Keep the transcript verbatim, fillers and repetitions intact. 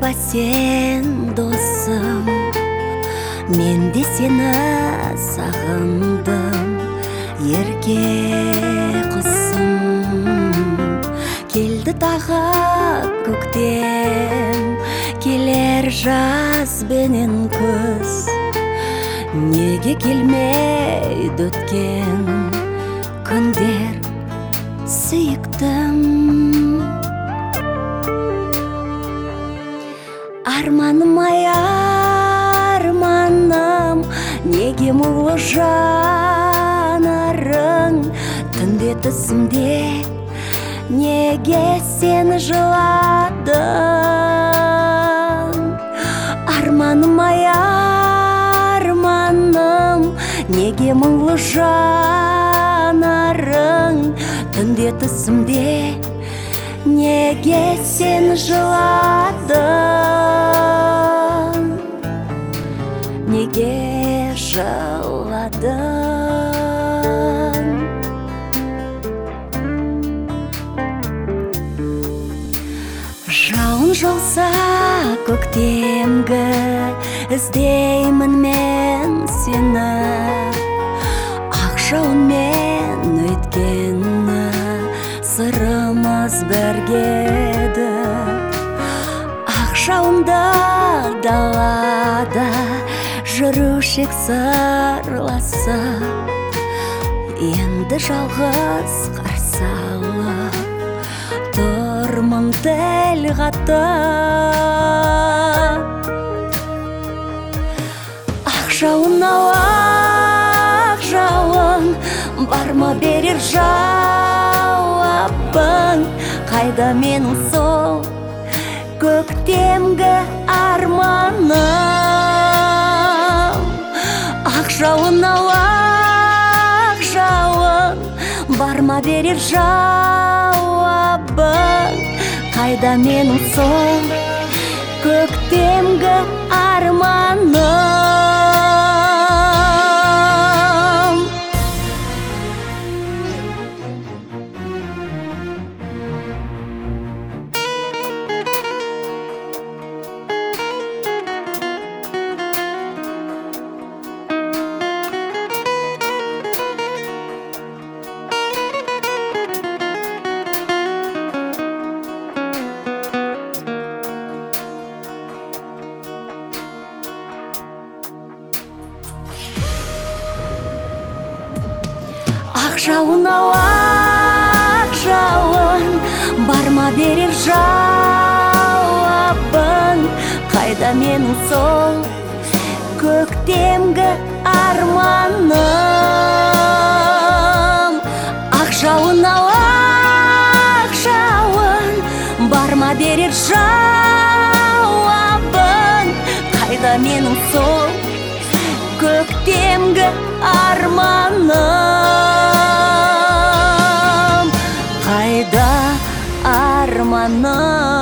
ба сен досым, мен де сені сағындым, ерке құсым. Келді тағы көктем, келер жаз бенен күз, неге келмейді өткен күндер сүйіктім. Арманым ай арманым, неге мұлы жанарың түнде түсімде, неге сені жыладың. Арманым ай арманым, неге мұлы жанарың түнде түсімде, неге сені жыладың, неге жыладың. Жауын жауса көктемгі, іздеймін мен сені. Ақ жауынмен өткені сырымыз біргеді. Ақ жауында далада жүрушек сырласып, енді жалғыз қарсы алып тұрмын тіл қатып. Ақ жауын ау ақ жауын, бар ма берер жауабың? Қайда менің сол көктемгі арманым? Ақ жауын ау ақ жауын, бар ма берер жауабың? Қайда менің сол көктемгі арманым? Ақ жауын ау ақ жауын, бар ма берер жауабың? Қайда менің сол көктемгі арманым? Ақ жауын ау ақ жауын, бар ма берер жауабың? Қайда менің сол көктемгі арманым? Қайда арманым?